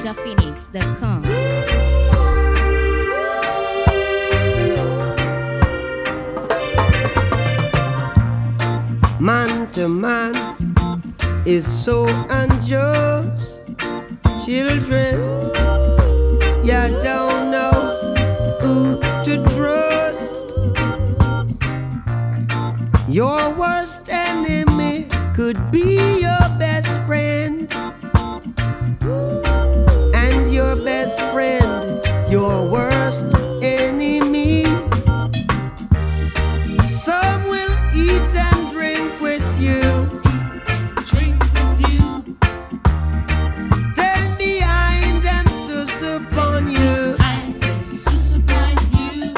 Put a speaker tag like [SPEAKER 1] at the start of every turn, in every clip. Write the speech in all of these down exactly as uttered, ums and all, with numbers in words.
[SPEAKER 1] ninja phoenix dot com.
[SPEAKER 2] Man to man is so unjust. Children, you don't know who to trust. Your worst enemy could be your best friend, and your best friend, your worst enemy. Some will eat and drink with you,
[SPEAKER 3] drink with you.
[SPEAKER 2] then behind them sus upon you.
[SPEAKER 3] I am sus upon you.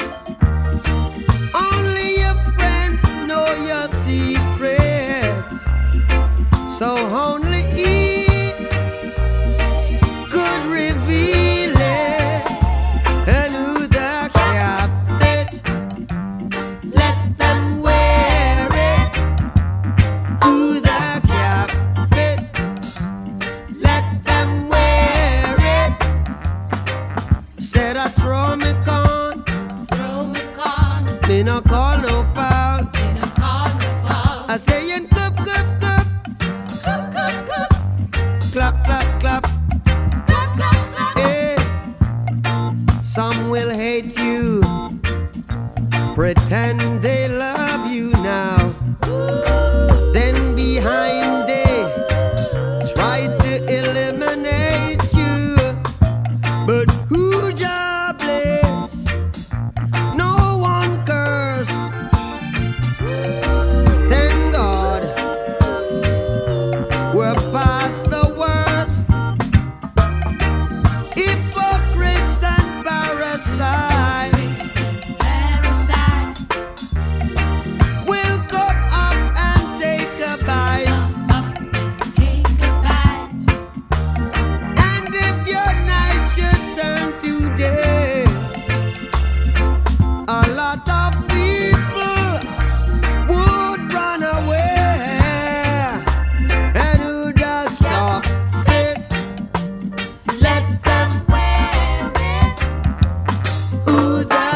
[SPEAKER 2] Only your friend know your secrets, so only he could reveal it. And who the cap fit, let them wear it. Who the cap fit, let them wear it. Said I throw me con,
[SPEAKER 3] Throw me con,
[SPEAKER 2] me no call no foul.
[SPEAKER 3] in a carnival.
[SPEAKER 2] I say in cup, cup, cup,
[SPEAKER 3] Cup, cup, cup,
[SPEAKER 2] clap, clap, clap.
[SPEAKER 3] clap, clap, clap.
[SPEAKER 2] Hey, some will hate you, pretend they love you now. Then behind they try to eliminate you. But who jobless? No one curse. Thank God we're past the worst. Hypocrites and parasites
[SPEAKER 3] Parasite,
[SPEAKER 2] will come up and take a bite.
[SPEAKER 3] up, take a bite.
[SPEAKER 2] And if your night should turn to day, a lot of people would run away. And who does stop it? Let them
[SPEAKER 3] Wear it,
[SPEAKER 2] who the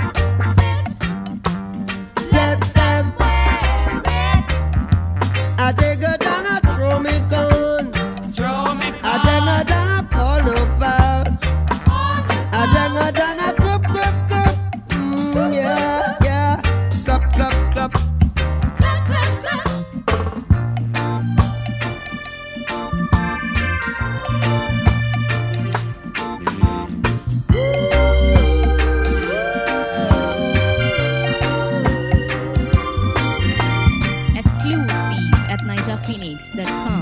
[SPEAKER 2] let them
[SPEAKER 3] wear it.
[SPEAKER 2] I take a down, I throw me gun.
[SPEAKER 3] Throw me
[SPEAKER 2] I take a
[SPEAKER 3] con,
[SPEAKER 2] down, I call no foul. I
[SPEAKER 3] carnival.
[SPEAKER 2] dang a dang a cup cup cup. Mm, yeah, yeah. Cup cup cup.
[SPEAKER 3] Clap, clap, clap.
[SPEAKER 1] Exclusive at ninja phoenix dot com.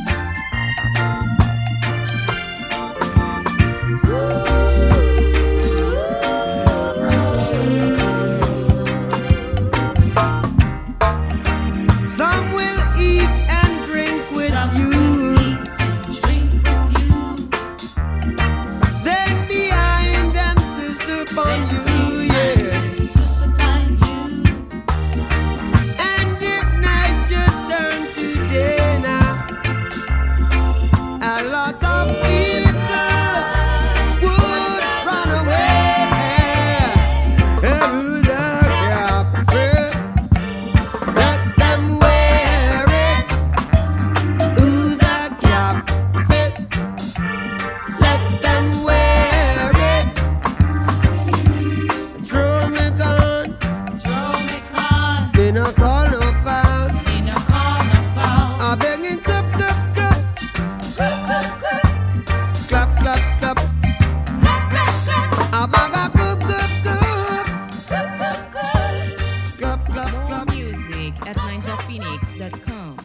[SPEAKER 2] Some will eat and drink with
[SPEAKER 3] Some
[SPEAKER 2] you,
[SPEAKER 3] will eat and drink with you.
[SPEAKER 2] then behind them sus upon you, yeah.
[SPEAKER 3] Sus upon you.
[SPEAKER 2] And if night should turn to day now, a lot of people would run away. And who the cap fit, let them wear it. Who the cap fit, let them wear it. Throw me gun,
[SPEAKER 3] Throw me con,
[SPEAKER 2] me no call no foul.
[SPEAKER 3] in a carnival.
[SPEAKER 2] I begging cup, cup, cup,
[SPEAKER 3] Cup, cup, cup,
[SPEAKER 2] clap, clap, clap.
[SPEAKER 3] clap, clap, clap.
[SPEAKER 2] I bag a cup, cup, cup,
[SPEAKER 3] Cup, cup, cup.
[SPEAKER 2] clap, clap,
[SPEAKER 1] More
[SPEAKER 2] clap.
[SPEAKER 1] music at ninja phoenix dot com.